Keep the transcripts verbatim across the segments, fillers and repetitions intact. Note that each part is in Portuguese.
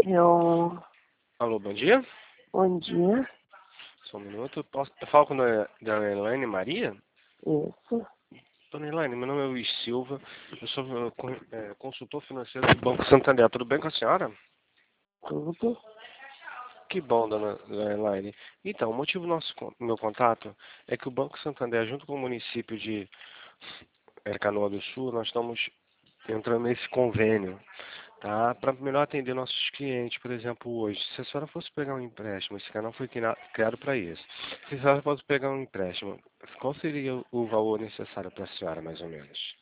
Eu... Alô, bom dia. Bom dia. Só um minuto. Posso... Eu falo com a dona Elaine Maria? Isso. Dona Elaine, meu nome é Luiz Silva. Eu sou é, consultor financeiro do Banco Santander. Tudo bem com a senhora? Tudo. Que bom, dona Elaine. Então, o motivo do nosso do meu contato é que o Banco Santander, junto com o município de é, Canoa do Sul, nós estamos entrando nesse convênio, tá? Para melhor atender nossos clientes, por exemplo, hoje. Se a senhora fosse pegar um empréstimo, esse canal foi criado para isso. Se a senhora fosse pegar um empréstimo, qual seria o valor necessário para a senhora, mais ou menos?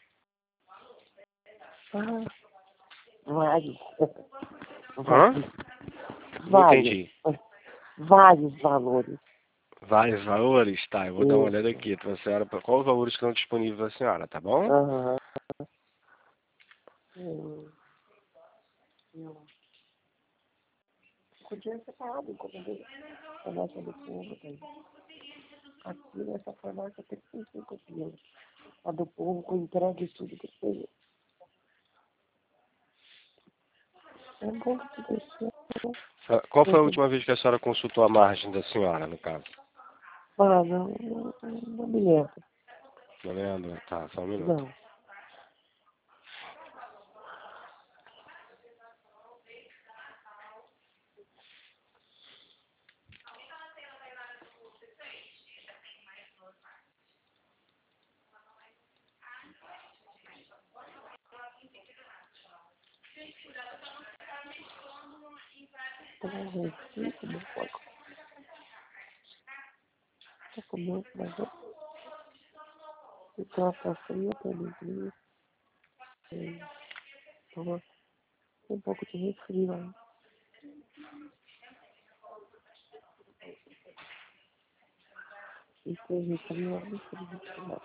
Ah, vários. Hã? Vários. Não Vários. entendi. Vários valores. Vários valores? Tá, eu vou dar uma olhada Isso. aqui para a senhora, para qual os valores que estão disponíveis para a senhora, tá bom? Aham. Eu... Eu... Podia ser parado enquanto a nossa do povo tem. Aqui nessa farmácia tem trinta e cinco quilos. A do povo com entrega e tudo que seja. É bom que tu deixou. Qual foi a última vez que a senhora consultou a margem da senhora, no caso? Ah, não, não, não me lembro. Não lembra? Tá, só um minuto. Não. Eu não recibo, não pode. Tá comendo pra ver? Então, tá fria, tá livre. Toma um pouco de resfrio aí. E tem resfrio aí, frio.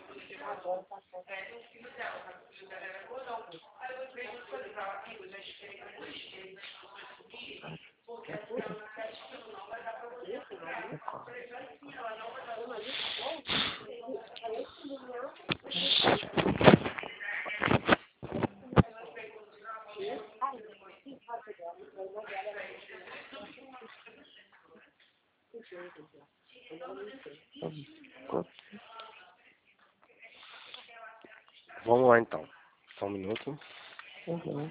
Vamos lá então. Só um minuto. Uhum.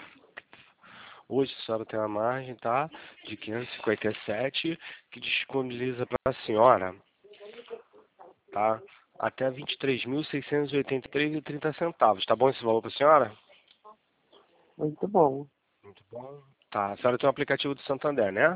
Hoje a senhora tem uma margem, tá? De quinhentos e cinquenta e sete, que disponibiliza para a senhora, tá? Até vinte e três mil, seiscentos e oitenta e três reais e trinta centavos. Tá bom esse valor para a senhora? Muito bom. Muito bom. Tá, a senhora tem o aplicativo do Santander, né?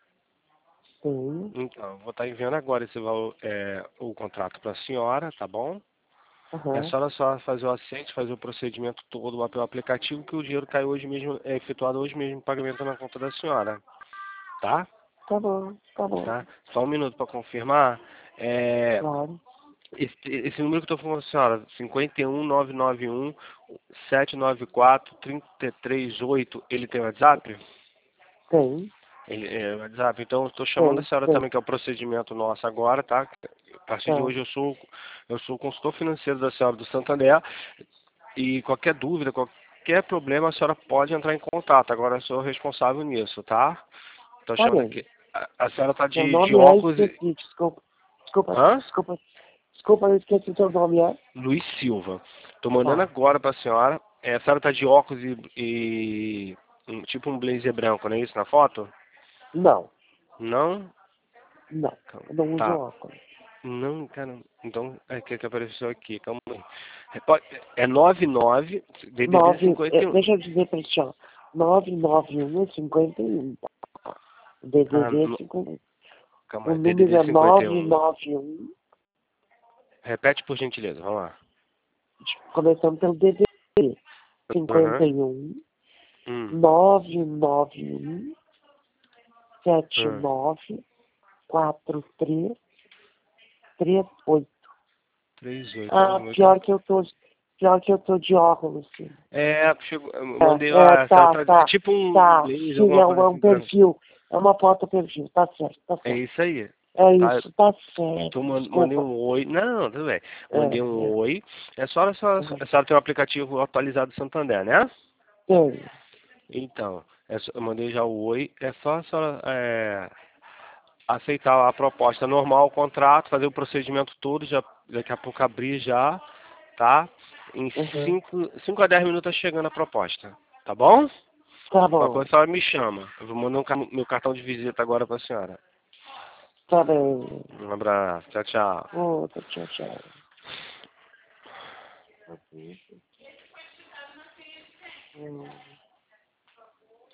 Tenho. Então, eu vou estar enviando agora esse valor, é, o contrato para a senhora, tá bom? É Aham. só ela só fazer o aceite, fazer o procedimento todo lá pelo aplicativo, que o dinheiro cai hoje mesmo, é efetuado hoje mesmo, o pagamento na conta da senhora, tá? Tá bom, tá bom. Tá? Só um minuto para confirmar. É, Claro. esse, esse número que eu estou falando com a senhora, cinco um nove nove um, sete nove quatro, três três oito, ele tem WhatsApp? Tem. Ele, é, WhatsApp. Então, eu estou chamando a Tem. senhora Tem. também, que é o procedimento nosso agora, tá? A partir de Tá. hoje eu sou, eu sou o consultor financeiro da senhora do Santander. E qualquer dúvida, qualquer problema, a senhora pode entrar em contato. Agora eu sou responsável nisso, tá? Estou Tá chamando bem. aqui. A, a senhora tá Meu de, de nome é, óculos e... esqueci. Desculpa. Desculpa. Hã? Desculpa. Desculpa, eu esqueci o seu nome, é? Luiz Silva. Estou mandando Tá. agora para a senhora. É, a senhora tá de óculos e, e um- tipo um blazer branco, não é isso na foto? Não. Não? Não. Eu não uso Tá. óculos. Não, cara. Então, é que, que apareceu aqui. Calma aí. É, pode- é nove nove D D D Nove, cinquenta eh, e um. deixa eu dizer pra ti, ó. nove nove um cinquenta e um, tá? Ah, D D D no, cinquenta e um. calma O aí. número D D D é cinquenta e nove um. nove um, Repete por gentileza, vamos lá. começando pelo D D D. Aham. cinquenta e um, Hum. nove nove um, sete Hum. nove quatro três três oito. três, oito, Ah, nove, oito. pior que eu tô, pior que eu tô de óculos, sim. É, chegou, eu mandei É, é, lá, essa tá, tá, é tá, tipo um tá. blazer, Sim, alguma é um, coisa é um assim branco. perfil. É uma foto perfil, tá certo, tá É certo. isso aí. É Tá, isso, tá tô, certo, man- mandei desculpa. um oi. Não, tudo bem. É, Mandei um é. oi. É só a senhora, Uhum. a senhora tem um aplicativo atualizado do Santander, né? Tenho. Então, É só- eu mandei já o oi. É só a senhora é, aceitar a proposta normal, o contrato, fazer o procedimento todo, já, daqui a pouco abrir já, tá? Em Uhum. cinco a dez minutos tá chegando a proposta, tá bom? Tá Qualquer bom. coisa a senhora me chama. Eu vou mandar um ca- meu cartão de visita agora pra senhora. Tá bem. Um abraço, tchau, tchau. Outro, tchau, tchau. Hum.